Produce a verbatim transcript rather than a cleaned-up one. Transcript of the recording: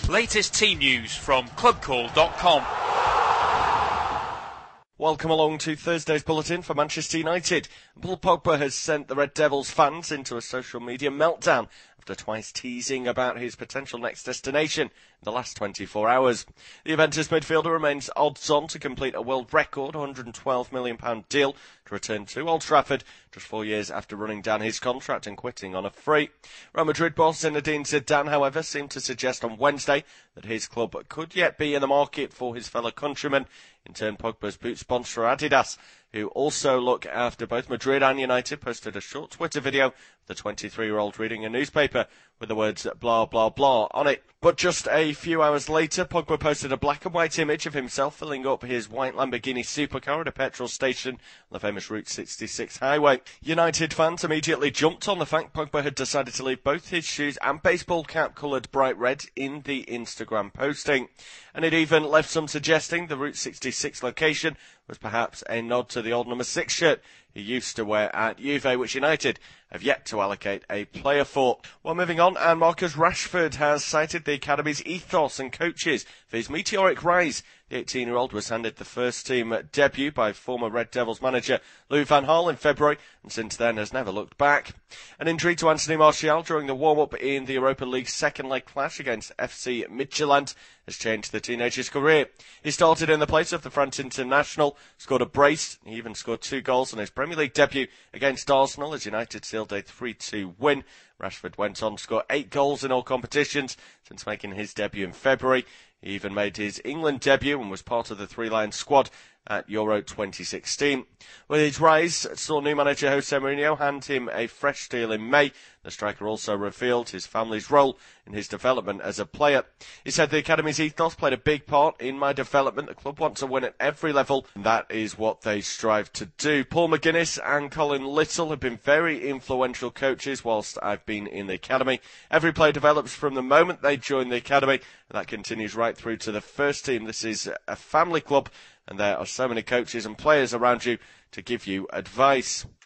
Latest team news from club call dot com. Welcome along to Thursday's bulletin for Manchester United. Paul Pogba has sent the Red Devils fans into a social media meltdown after twice teasing about his potential next destination in the last twenty-four hours. The Juventus midfielder remains odds-on to complete a world record one hundred twelve million pounds deal to return to Old Trafford just four years after running down his contract and quitting on a free. Real Madrid boss Zinedine Zidane, however, seemed to suggest on Wednesday that his club could yet be in the market for his fellow countryman. In turn, Pogba's boot sponsor Adidas, who also look after both Madrid and United, posted a short Twitter video of the twenty-three-year-old reading a newspaper with the words blah blah blah on it. But just a few hours later, Pogba posted a black and white image of himself filling up his white Lamborghini supercar at a petrol station on the famous Route sixty-six highway. United fans immediately jumped on the fact Pogba had decided to leave both his shoes and baseball cap coloured bright red in the Instagram posting. And it even left some suggesting the Route sixty-six location was perhaps a nod to the old number six shirt he used to wear at Juve, which United have yet to allocate a player for. Well, moving on, and Marcus Rashford has cited the academy's ethos and coaches for his meteoric rise. The eighteen-year-old was handed the first-team debut by former Red Devils manager Louis van Gaal in February, and since then has never looked back. An injury to Anthony Martial during the warm-up in the Europa League's second-leg clash against F C Midtjylland has changed the teenager's career. He started in the place of the France international, scored a brace, he even scored two goals on his Premier League debut against Arsenal as United sealed a three two win. Rashford went on to score eight goals in all competitions since making his debut in February. He even made his England debut and was part of the Three Lions squad at Euro twenty sixteen. With his rise, saw new manager Jose Mourinho hand him a fresh deal in May. The striker also revealed his family's role in his development as a player. He said, the academy's ethos played a big part in my development. The club wants to win at every level, and that is what they strive to do. Paul McGuinness and Colin Little have been very influential coaches whilst I've been in the academy. Every player develops from the moment they join the academy, and that continues right through to the first team. This is a family club, and there are so many coaches and players around you to give you advice.